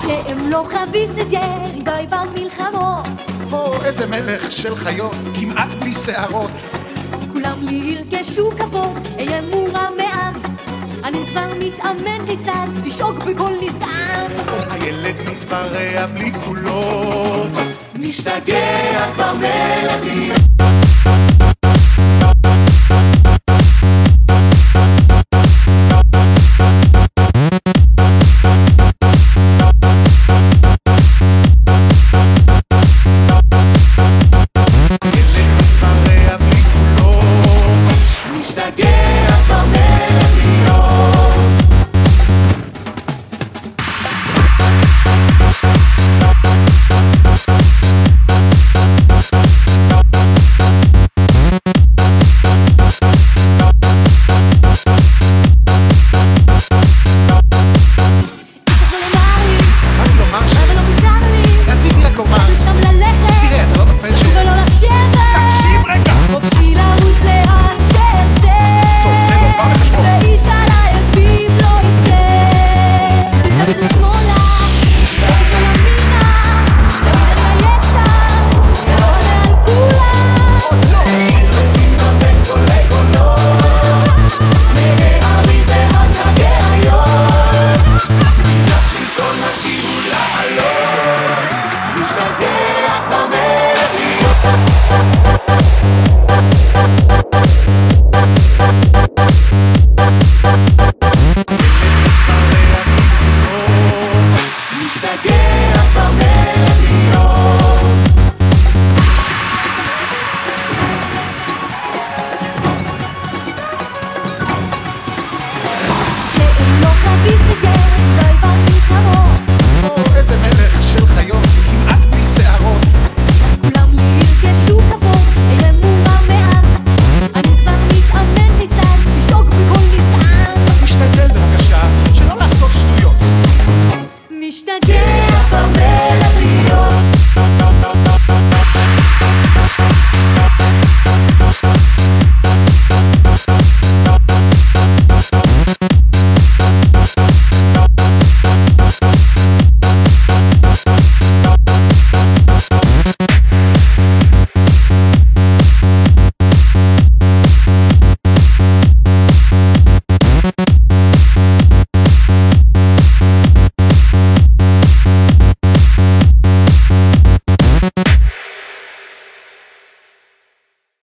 שהם לא חביסת יריביי במלחמות. או איזה מלך של חיות, כמעט בלי שערות. כולם לי ירגשו כבוד, אהיה מורם מעם. אני כבר מתאמן כיצד לשאוג בכל נזעם. הילד מתפרע בלי גבולות, משתגע כבר מלך לי.